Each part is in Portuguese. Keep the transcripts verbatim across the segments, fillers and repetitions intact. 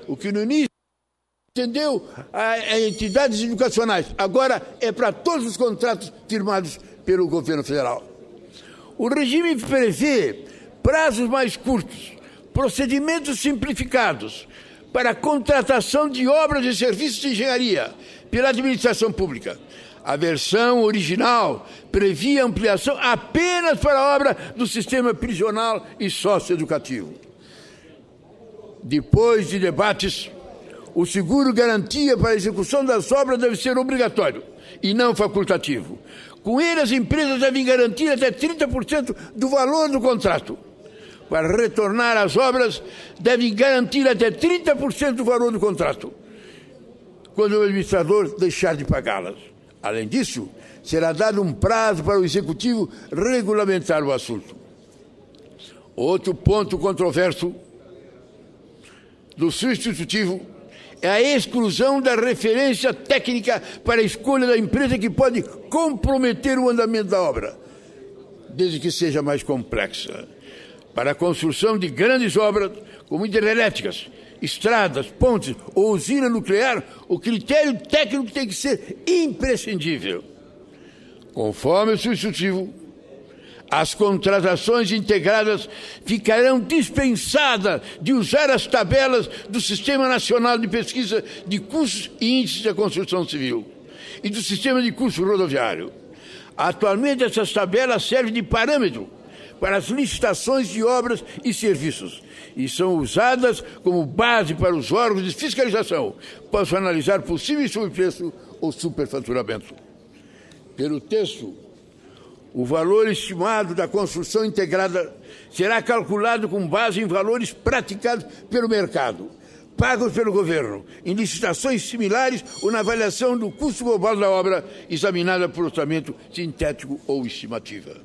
o que no início atendeu a, a entidades educacionais, agora é para todos os contratos firmados pelo governo federal. O regime prevê prazos mais curtos, procedimentos simplificados para a contratação de obras e serviços de engenharia pela administração pública. A versão original previa ampliação apenas para a obra do sistema prisional e socioeducativo. Depois de debates, o seguro-garantia para a execução das obras deve ser obrigatório e não facultativo. Com ele, as empresas devem garantir até trinta por cento do valor do contrato. Para retornar às obras, devem garantir até trinta por cento do valor do contrato, quando o administrador deixar de pagá-las. Além disso, será dado um prazo para o Executivo regulamentar o assunto. Outro ponto controverso do substitutivo é a exclusão da referência técnica para a escolha da empresa que pode comprometer o andamento da obra, desde que seja mais complexa. Para a construção de grandes obras, como hidrelétricas, estradas, pontes ou usina nuclear, o critério técnico tem que ser imprescindível. Conforme o substitutivo, as contratações integradas ficarão dispensadas de usar as tabelas do Sistema Nacional de Pesquisa de Custos e Índices da Construção Civil e do Sistema de Custos Rodoviário. Atualmente, essas tabelas servem de parâmetro para as licitações de obras e serviços e são usadas como base para os órgãos de fiscalização, possam analisar possíveis sobrepreço ou superfaturamento. Pelo texto, o valor estimado da construção integrada será calculado com base em valores praticados pelo mercado, pagos pelo governo, em licitações similares ou na avaliação do custo global da obra, examinada por orçamento sintético ou estimativa.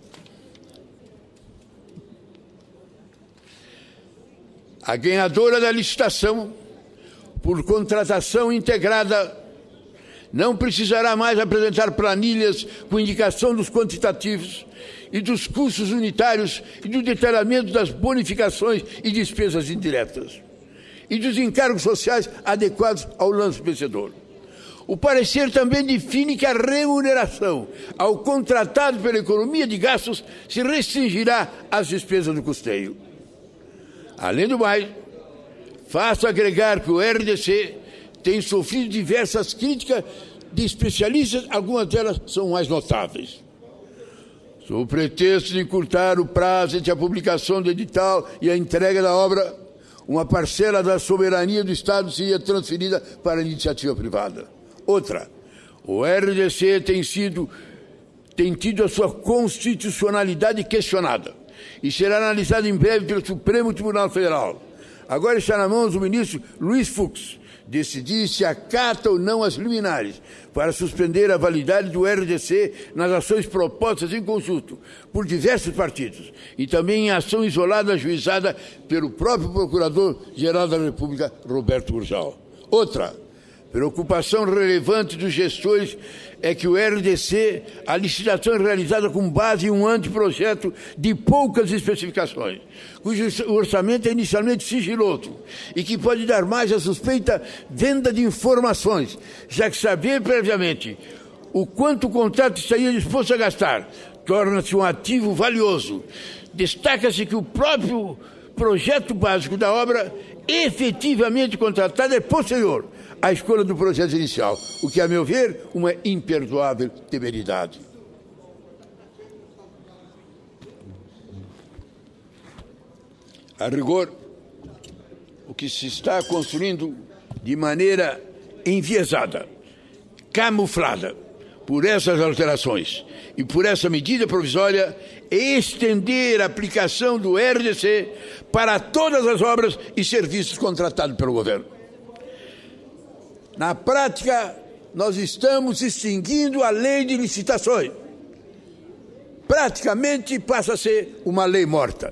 A ganhadora da licitação, por contratação integrada, não precisará mais apresentar planilhas com indicação dos quantitativos e dos custos unitários e do detalhamento das bonificações e despesas indiretas e dos encargos sociais adequados ao lance vencedor. O parecer também define que a remuneração ao contratado pela economia de gastos se restringirá às despesas do custeio. Além do mais, faço agregar que o R D C tem sofrido diversas críticas de especialistas, algumas delas são mais notáveis. Sob o pretexto de encurtar o prazo entre a publicação do edital e a entrega da obra, uma parcela da soberania do Estado seria transferida para a iniciativa privada. Outra, o R D C tem sido, tem tido a sua constitucionalidade questionada e será analisado em breve pelo Supremo Tribunal Federal. Agora está na mão do ministro Luiz Fux decidir se acata ou não as liminares para suspender a validade do R D C nas ações propostas em consulta por diversos partidos e também em ação isolada ajuizada pelo próprio Procurador-Geral da República, Roberto Gurgel. Outra preocupação relevante dos gestores é que o R D C, a licitação é realizada com base em um anteprojeto de poucas especificações, cujo orçamento é inicialmente sigiloso e que pode dar mais à suspeita venda de informações, já que saber previamente o quanto o contrato estaria disposto a gastar torna-se um ativo valioso. Destaca-se que o próprio projeto básico da obra efetivamente contratada é posterior à escolha do projeto inicial, o que, a meu ver, uma imperdoável temeridade. A rigor, o que se está construindo de maneira enviesada, camuflada por essas alterações e por essa medida provisória é estender a aplicação do R D C para todas as obras e serviços contratados pelo governo. Na prática, nós estamos extinguindo a lei de licitações. Praticamente passa a ser uma lei morta.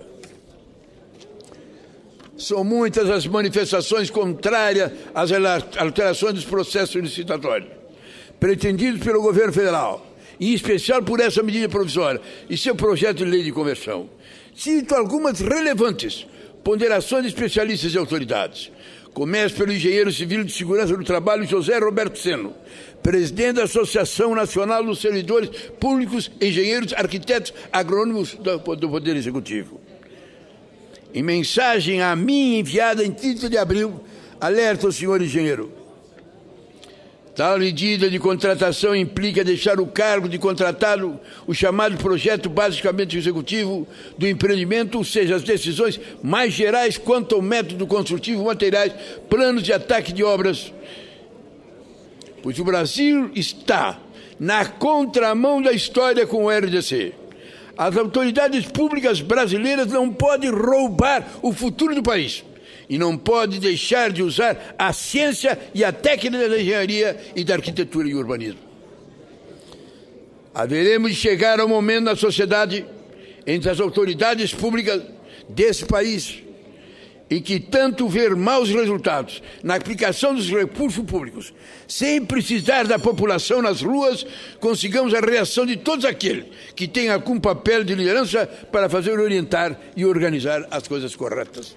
São muitas as manifestações contrárias às alterações dos processos licitatórios, pretendidos pelo governo federal, em especial por essa medida provisória e seu projeto de lei de conversão. Cito algumas relevantes ponderações de especialistas e autoridades. Começo pelo engenheiro civil de segurança do trabalho José Roberto Seno, presidente da Associação Nacional dos Servidores Públicos, Engenheiros, Arquitetos, Agrônomos do Poder Executivo. Em mensagem a mim enviada em trinta de abril, alerta o senhor engenheiro. Tal medida de contratação implica deixar o cargo de contratado, o chamado projeto basicamente executivo do empreendimento, ou seja, as decisões mais gerais quanto ao método construtivo, materiais, planos de ataque de obras. Pois o Brasil está na contramão da história com o R D C. As autoridades públicas brasileiras não podem roubar o futuro do país. E não pode deixar de usar a ciência e a técnica da engenharia e da arquitetura e urbanismo. Haveremos de chegar ao momento na sociedade, entre as autoridades públicas desse país, em que tanto ver maus resultados na aplicação dos recursos públicos, sem precisar da população nas ruas, consigamos a reação de todos aqueles que têm algum papel de liderança para fazer orientar e organizar as coisas corretas.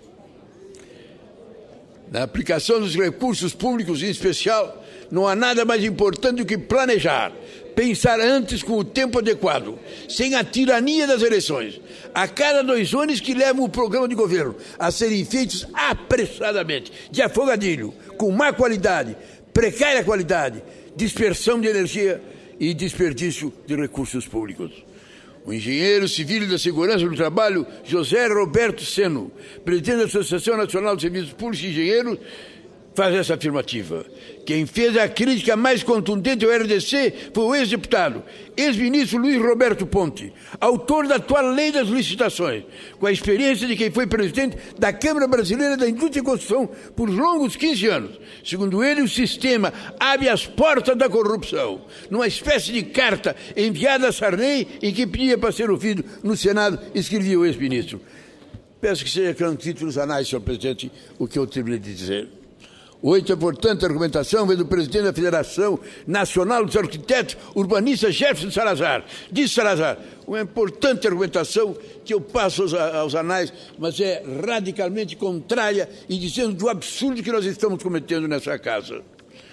Na aplicação dos recursos públicos, em especial, não há nada mais importante do que planejar, pensar antes com o tempo adequado, sem a tirania das eleições. A cada dois anos que levam o programa de governo a serem feitos apressadamente, de afogadilho, com má qualidade, precária qualidade, dispersão de energia e desperdício de recursos públicos. O engenheiro civil da segurança do trabalho, José Roberto Seno, presidente da Associação Nacional de Serviços Públicos e Engenheiros, faz essa afirmativa. Quem fez a crítica mais contundente ao R D C foi o ex-deputado, ex-ministro Luiz Roberto Ponte, autor da atual lei das licitações, com a experiência de quem foi presidente da Câmara Brasileira da Indústria e Construção por longos quinze anos. Segundo ele, o sistema abre as portas da corrupção, numa espécie de carta enviada a Sarney em que pedia para ser ouvido no Senado, escrevia o ex-ministro. Peço que seja transcrito nos anais, senhor presidente, o que eu terminei de dizer. Oito, importante argumentação vem do presidente da Federação Nacional dos Arquitetos Urbanistas, Jefferson Salazar. Diz Salazar, uma importante argumentação que eu passo aos, aos anais, mas é radicalmente contrária e dizendo do absurdo que nós estamos cometendo nessa casa.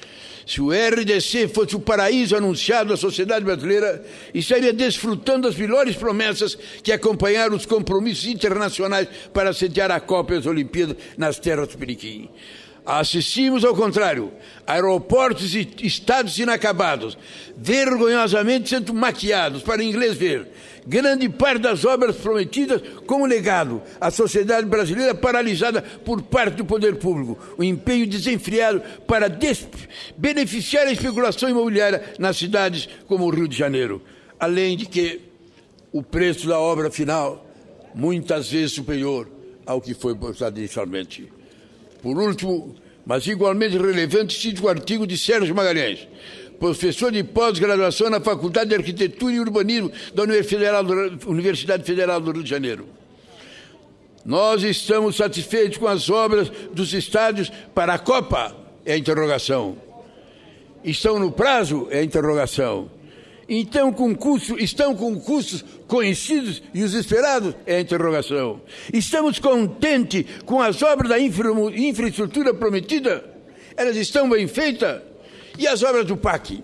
Se o R D C fosse o paraíso anunciado à sociedade brasileira, estaria desfrutando das melhores promessas que acompanharam os compromissos internacionais para sediar a Copa e as Olimpíadas nas terras do Periquim. Assistimos, ao contrário, aeroportos e estados inacabados, vergonhosamente sendo maquiados, para inglês ver, grande parte das obras prometidas como legado à sociedade brasileira paralisada por parte do poder público, o empenho desenfreado para beneficiar a especulação imobiliária nas cidades como o Rio de Janeiro, além de que o preço da obra final muitas vezes superior ao que foi postado inicialmente. Por último, mas igualmente relevante, cito o artigo de Sérgio Magalhães, professor de pós-graduação na Faculdade de Arquitetura e Urbanismo da Universidade Federal do Rio de Janeiro. Nós estamos satisfeitos com as obras dos estádios para a Copa? É a interrogação. Estão no prazo? É a interrogação. Então, com custo, estão com custos conhecidos e os esperados? É a interrogação. Estamos contentes com as obras da infra, infraestrutura prometida? Elas estão bem feitas? E as obras do P A C?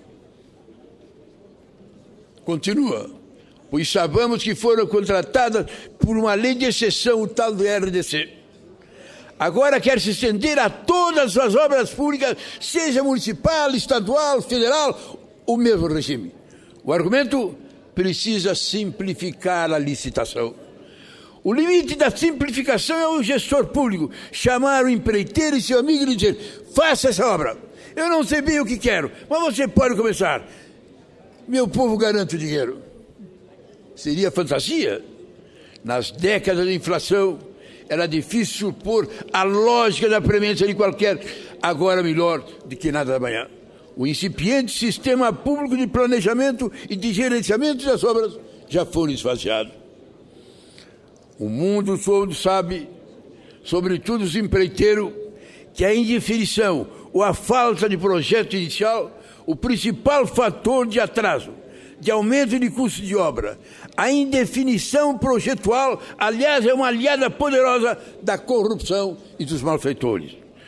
Continua. Pois sabemos que foram contratadas por uma lei de exceção, o tal do R D C. Agora quer se estender a todas as obras públicas, seja municipal, estadual, federal, o mesmo regime. O argumento precisa simplificar a licitação. O limite da simplificação é o gestor público chamar o empreiteiro e seu amigo e dizer: faça essa obra. Eu não sei bem o que quero, mas você pode começar. Meu povo garante o dinheiro. Seria fantasia? Nas décadas de inflação, era difícil supor a lógica da premência de qualquer agora melhor do que nada da manhã. O incipiente sistema público de planejamento e de gerenciamento das obras já foram esvaziados. O mundo todo sabe, sobretudo os empreiteiros, que a indefinição ou a falta de projeto inicial, o principal fator de atraso, de aumento de custo de obra. A indefinição projetual, aliás, é uma aliada poderosa da corrupção e dos malfeitores.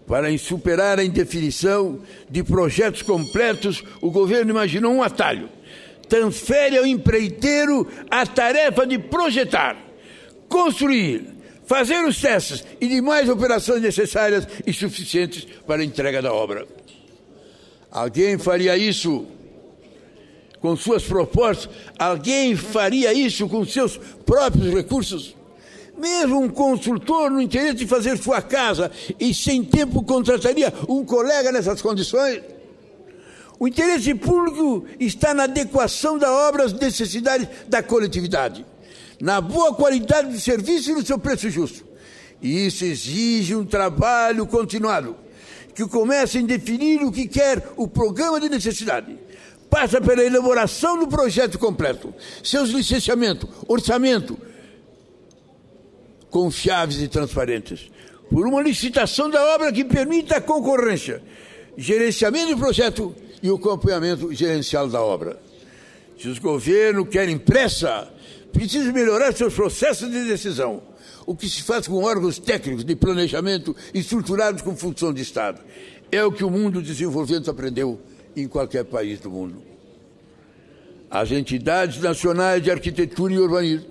Para superar a indefinição de projetos completos, o governo imaginou um atalho. Transfere ao empreiteiro a tarefa de projetar, construir, fazer os testes e demais operações necessárias e suficientes para a entrega da obra. Alguém faria isso com suas propostas? Alguém faria isso com seus próprios recursos? Mesmo um construtor no interesse de fazer sua casa e sem tempo contrataria um colega nessas condições? O interesse público está na adequação da obra às necessidades da coletividade, na boa qualidade do serviço e no seu preço justo. E isso exige um trabalho continuado, que começa em definir o que quer o programa de necessidade. Passa pela elaboração do projeto completo, seus licenciamentos, orçamento, confiáveis e transparentes, por uma licitação da obra que permita a concorrência, gerenciamento do projeto e o acompanhamento gerencial da obra. Se os governos querem pressa, precisam melhorar seus processos de decisão, o que se faz com órgãos técnicos de planejamento estruturados com função de Estado. É o que o mundo desenvolvendo aprendeu em qualquer país do mundo. As entidades nacionais de arquitetura e urbanismo,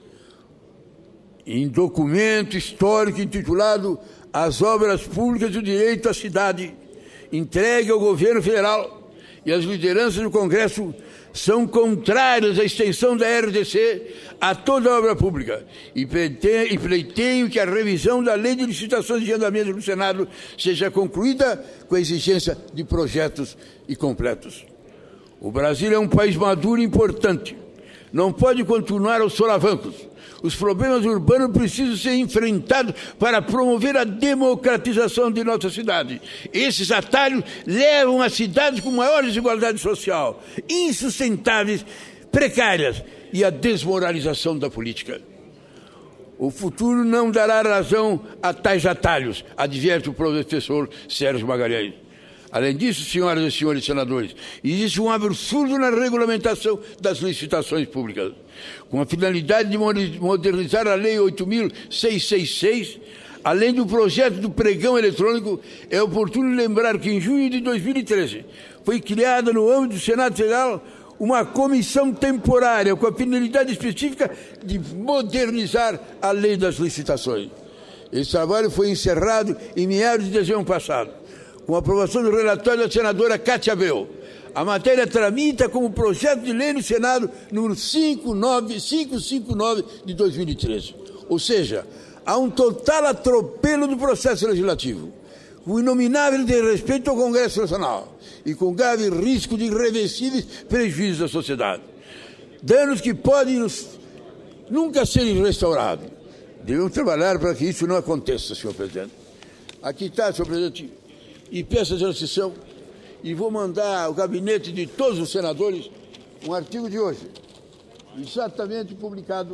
em documento histórico intitulado As Obras Públicas e o Direito à Cidade, entregue ao governo federal e às lideranças do Congresso, são contrárias à extensão da R D C a toda a obra pública e pleiteiam que a revisão da Lei de Licitações de Andamento no Senado seja concluída com a exigência de projetos e completos. O Brasil é um país maduro e importante. Não pode continuar aos solavancos. Os problemas urbanos precisam ser enfrentados para promover a democratização de nossa cidade. Esses atalhos levam a cidades com maior desigualdade social, insustentáveis, precárias e a desmoralização da política. O futuro não dará razão a tais atalhos, adverte o professor Sérgio Magalhães. Além disso, senhoras e senhores senadores, existe um absurdo na regulamentação das licitações públicas. Com a finalidade de modernizar a Lei oito mil seiscentos e sessenta e seis, além do projeto do pregão eletrônico, é oportuno lembrar que em junho de dois mil e treze foi criada no âmbito do Senado Federal uma comissão temporária com a finalidade específica de modernizar a Lei das Licitações. Esse trabalho foi encerrado em meados de dezembro passado, com a aprovação do relatório da senadora Cátia Abreu. A matéria tramita como projeto de lei no Senado número cinco nove cinco cinco nove de dois mil e treze. Ou seja, há um total atropelo do processo legislativo, com inominável desrespeito ao Congresso Nacional e com grave risco de irreversíveis prejuízos à sociedade. Danos que podem nos, nunca serem restaurados. Devemos trabalhar para que isso não aconteça, senhor presidente. Aqui está, senhor presidente, e peço a exercição, e vou mandar ao gabinete de todos os senadores um artigo de hoje, exatamente publicado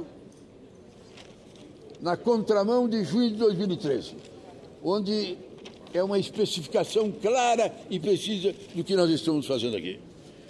na contramão de junho de dois mil e treze, onde é uma especificação clara e precisa do que nós estamos fazendo aqui.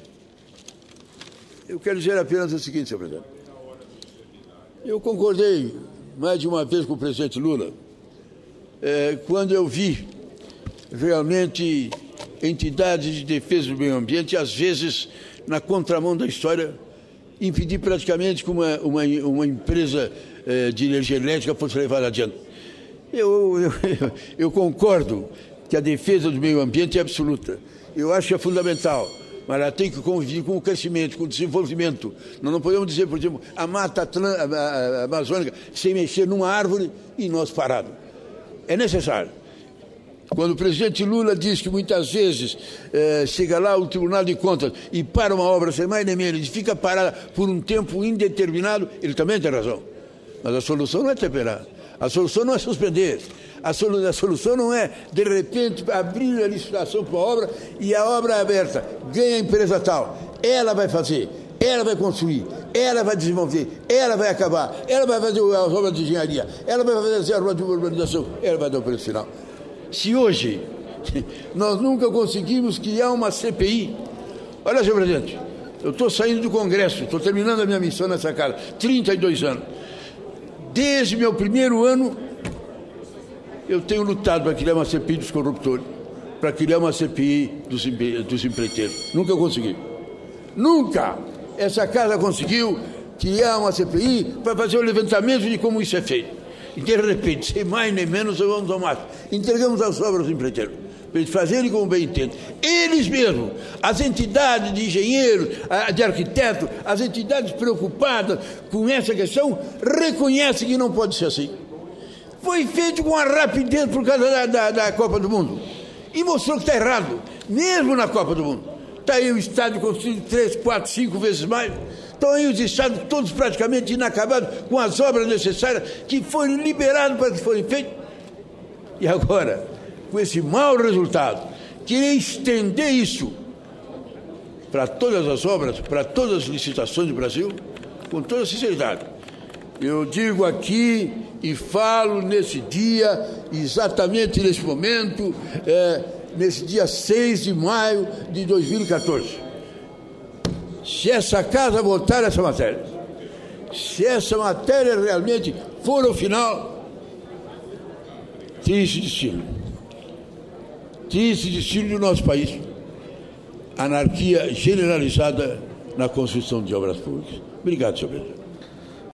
Eu quero dizer apenas o seguinte, senhor presidente. Eu concordei mais de uma vez com o presidente Lula, é, quando eu vi realmente entidades de defesa do meio ambiente, às vezes, na contramão da história, impedir praticamente que uma, uma, uma empresa eh, de energia elétrica fosse levada adiante. Eu, eu, eu concordo que a defesa do meio ambiente é absoluta. Eu acho que é fundamental, mas ela tem que conviver com o crescimento, com o desenvolvimento. Nós não podemos dizer, por exemplo, a mata amazônica sem mexer numa árvore e nós parados. É necessário. Quando o presidente Lula diz que muitas vezes eh, chega lá o Tribunal de Contas e para uma obra sem mais nem menos e fica parada por um tempo indeterminado, ele também tem razão. Mas a solução não é temperar, a solução não é suspender, a, solu a solução não é, de repente, abrir a licitação para a obra e a obra é aberta, ganha a empresa tal, ela vai fazer, ela vai construir, ela vai desenvolver, ela vai acabar, ela vai fazer as obras de engenharia, ela vai fazer as obras de urbanização, ela vai dar o preço final. Se hoje nós nunca conseguimos criar uma C P I, olha, senhor presidente, eu estou saindo do Congresso, estou terminando a minha missão nessa casa, trinta e dois anos. Desde meu primeiro ano, Eu tenho lutado para criar uma C P I dos corruptores, para criar uma C P I dos, dos empreiteiros. Nunca consegui. Nunca essa casa conseguiu criar uma C P I para fazer o levantamento de como isso é feito. E, de repente, sem mais nem menos, vamos ao máximo. Entregamos as obras aos empreiteiros, para eles fazerem como bem entendem. Eles mesmos, as entidades de engenheiros, de arquitetos, as entidades preocupadas com essa questão, reconhecem que não pode ser assim. Foi feito com a rapidez por causa da, da, da Copa do Mundo. E mostrou que está errado, mesmo na Copa do Mundo. Está aí o estádio construído três, quatro, cinco vezes mais. Estão aí os estádios todos praticamente inacabados, com as obras necessárias que foram liberadas para que forem feitas. E agora, com esse mau resultado, querer estender isso para todas as obras, para todas as licitações do Brasil, com toda sinceridade. Eu digo aqui e falo nesse dia, exatamente nesse momento, é, nesse dia seis de maio de dois mil e quatorze. Se essa casa votar essa matéria, se essa matéria realmente for o final, triste destino. Triste destino do nosso país. Anarquia generalizada na construção de obras públicas. Obrigado, senhor presidente.